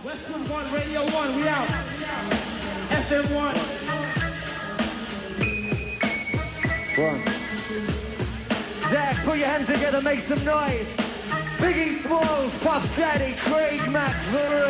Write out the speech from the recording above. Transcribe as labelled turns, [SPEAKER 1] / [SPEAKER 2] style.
[SPEAKER 1] Westwood 1, Radio 1, we out. FM 1.
[SPEAKER 2] Zach, put your hands together, make some noise. Biggie Smalls, Puff Daddy, Craig Mack,